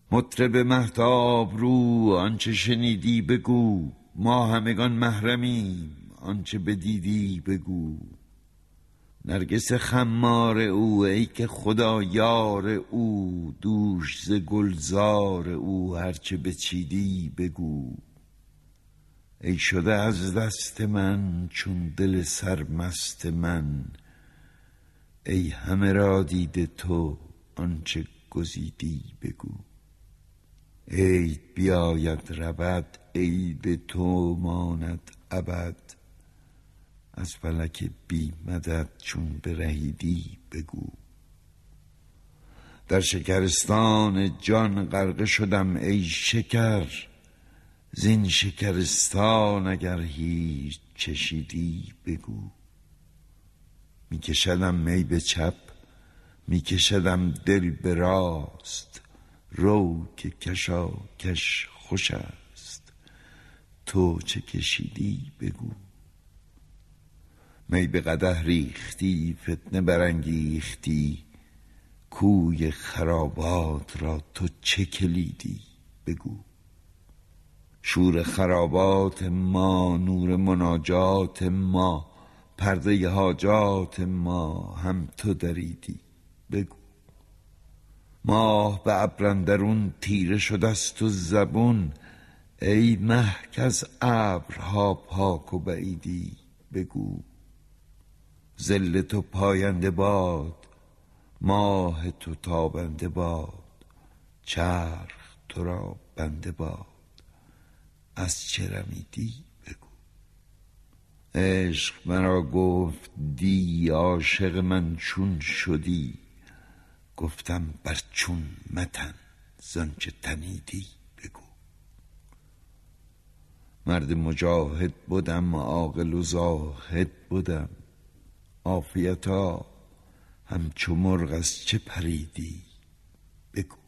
مطرب مهتاب رو آنچه شنیدی بگو، ما همگان محرمیم آنچه بدیدی بگو. نرگس خمار او ای که خدا یار او، دوش ز گلزار او هرچه بچیدی بگو. ای شده از دست من چون دل سرمست من، ای همه را دیده تو آنچه گزیدی بگو. عید بیاید رود عید تو ماند ابد، از فلک بی مدد چون برهیدی بگو. در شکرستان جان غرقه شدم ای شکر، زین شکرستان اگر هیچ چشیدی بگو. میکشدم می به چپ میکشدم دل به راست، رو که کشاکش خوش است تو چه کشیدی بگو. می به قدح ریختی فتنه برانگیختی، کوی خرابات را تو چه کلیدی بگو. شور خرابات ما نور مناجات ما، پرده حاجات ما هم تو دریدی بگو. ماه به ابر اندرون تیره شده است و زبون، ای مه کز ابرها پاک و بعیدی بگو. ظل تو پاینده باد ماه تو تابنده باد، چرخ تو را بنده باد از چه رمیدی بگو. عشق مرا گفت دی عاشق من چون شدی، گفتم بر چون متن زانچه تنیدی بگو. مرد مجاهد بدم عاقل و زاهد بدم، عافیتا همچو مرغ از چه پریدی بگو.